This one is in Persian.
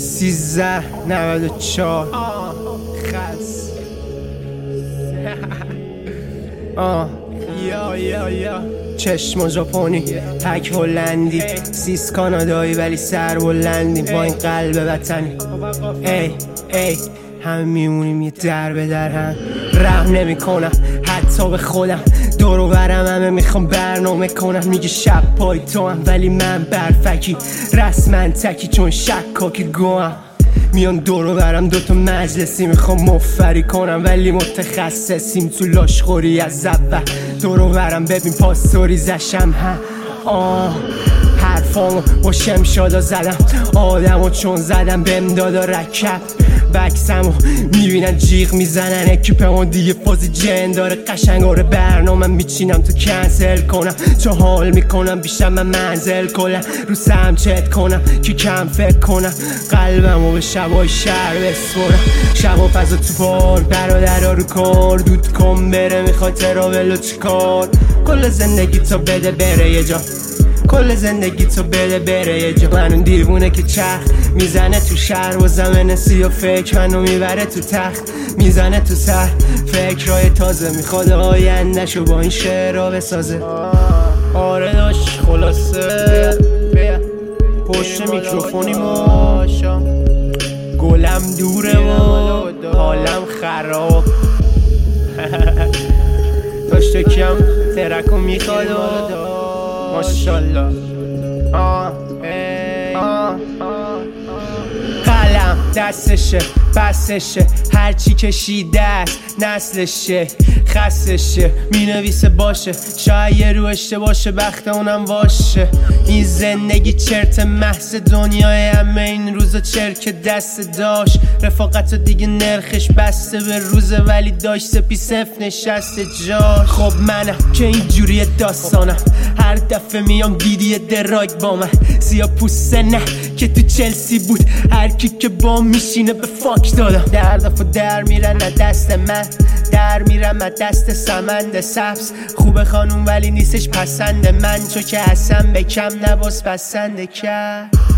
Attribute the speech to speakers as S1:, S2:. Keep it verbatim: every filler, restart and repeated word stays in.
S1: سیزده نود و چهار خلص آه یا یا یا چشم ژاپنی تک هلندی سیس کانادایی ولی سر بلندی با این قلب وطنی ای ای هم میمونیم یه در به در هم رحم نمی کنم حتی به خودم دور و برم همه میخوام برنامه کنم میگه شب پای تو هم ولی من برفکی رسما تکی چون شکاک گوهم میان دور و برم دوتا مجلسی میخوام مفری کنم ولی متخصصیم تو لاشخوری از اول دور و برم ببین پاسوری زشم هم آه حرفامو با شمشادا زدم آدمو چون زدم بهم دادا رکب بکسمو میبینن جیغ میزنن اکیپمون دیگه فازی جن داره قشنگاره برنامه میچینم تو کنسل کنم چون حال میکنم بیشتر من منزل کنم رو سم چت کنم که کم فکر کنم قلبمو به شبای شهر بسپرم شبا فضا تو بار برادرها رو کار دود کن بره میخوای تراولو چیکار کل زندگی تو بده بره یه جا کل زندگی تو بده بره یه جا من اون دیوونه که چرخ میزنه تو شهر و زمن سی و فکر منو میبره تو تخت میزنه تو سر فکرهای تازه میخواد آیندهشو با این شعرها بسازه آره داشت خلاصه پشت میکروفونی باشا گلم دوره و حالم خراب داشت کم ترکو میخواد ماشالله آه آه قلم دستشه بسشه هرچی کشیده است نسلشه خستشه مینویسه باشه شاید یه رو اشتباشه بخت اونم واشه این زندگی چرت محض دنیای همه این روزا چرک دست داشت رفاقت و دیگه نرخش بسته به روزه ولی داشت سپی صف نشسته جاش خب منم که اینجوری داستانم هر دفعه میام دیدی دراگ با من سیاه پوسته نه که تو چلسی بود هر کی که با میشینه به فاک دادم در دفعه در میرن از دست من در میرم از دست سمند سبز خوبه خانوم ولی نیستش پسند من چو که اصلا به کم نباس پسند کرد